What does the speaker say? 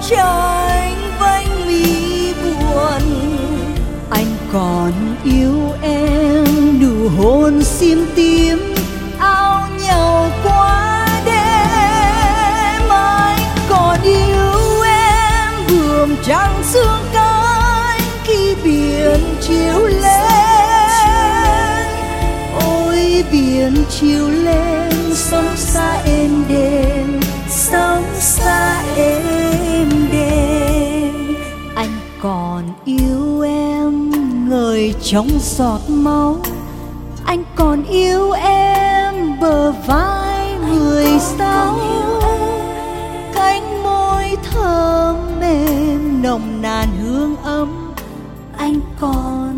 tranh vánh mi buồn. Anh còn yêu em, nụ hôn xiêm tím áo nhau qua đêm. Anh còn yêu em, buồm trăng sương cánh khi biển chiếu lên. Ôi biển chiếu lên, sóng xa êm đềm, sóng xa êm đềm. Anh còn yêu em, ngời trong giọt máu. Anh còn yêu em, bờ vai 16. Cánh môi thơm mềm, nồng nàn hương ấm. Anh còn